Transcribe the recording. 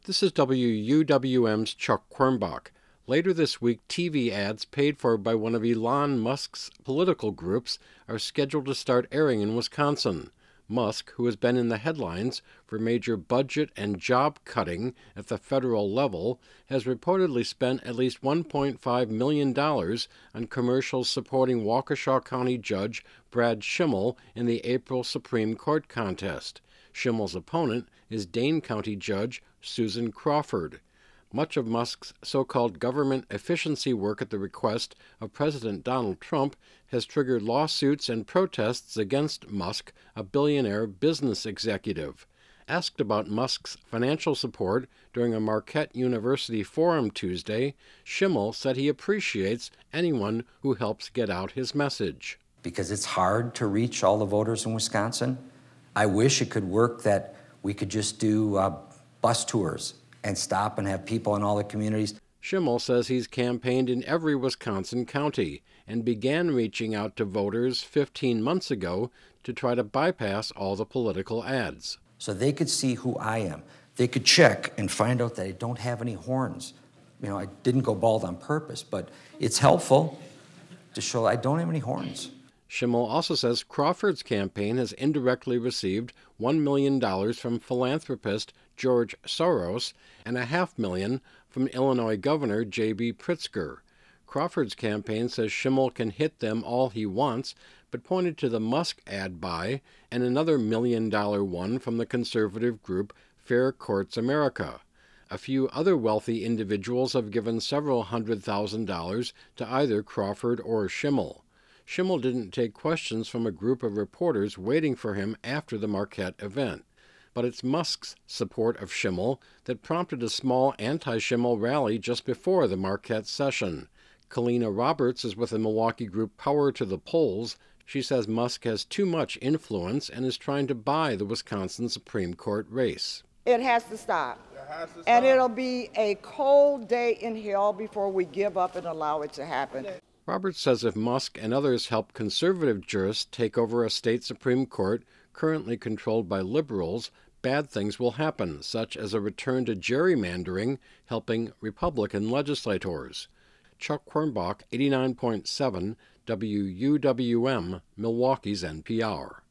This is WUWM's Chuck Quirmbach. Later this week, TV ads paid for by one of Elon Musk's political groups are scheduled to start airing in Wisconsin. Musk, who has been in the headlines for major budget and job cutting at the federal level, has reportedly spent at least $1.5 million on commercials supporting Waukesha County Judge Brad Schimel in the April Supreme Court contest. Schimel's opponent is Dane County Judge Susan Crawford. Much of Musk's so-called government efficiency work at the request of President Donald Trump has triggered lawsuits and protests against Musk, a billionaire business executive. Asked about Musk's financial support during a Marquette University forum Tuesday, Schimel said he appreciates anyone who helps get out his message. Because it's hard to reach all the voters in Wisconsin. I wish it could work that we could just do bus tours and stop and have people in all the communities. Schimel says he's campaigned in every Wisconsin county and began reaching out to voters 15 months ago to try to bypass all the political ads. So they could see who I am. They could check and find out that I don't have any horns. You know, I didn't go bald on purpose, but it's helpful to show I don't have any horns. Schimel also says Crawford's campaign has indirectly received $1 million from philanthropist George Soros and $500,000 from Illinois Governor J.B. Pritzker. Crawford's campaign says Schimel can hit them all he wants, but pointed to the Musk ad buy and another $1 million one from the conservative group Fair Courts America. A few other wealthy individuals have given several $100,000 to either Crawford or Schimel. Schimel didn't take questions from a group of reporters waiting for him after the Marquette event. But it's Musk's support of Schimel that prompted a small anti-Schimel rally just before the Marquette session. Kalina Roberts is with the Milwaukee group Power to the Polls. She says Musk has too much influence and is trying to buy the Wisconsin Supreme Court race. It has to stop. And it'll be a cold day in hell before we give up and allow it to happen. Roberts says if Musk and others help conservative jurists take over a state Supreme Court currently controlled by liberals, bad things will happen, such as a return to gerrymandering helping Republican legislators. Chuck Quirmbach, 89.7 WUWM, Milwaukee's NPR.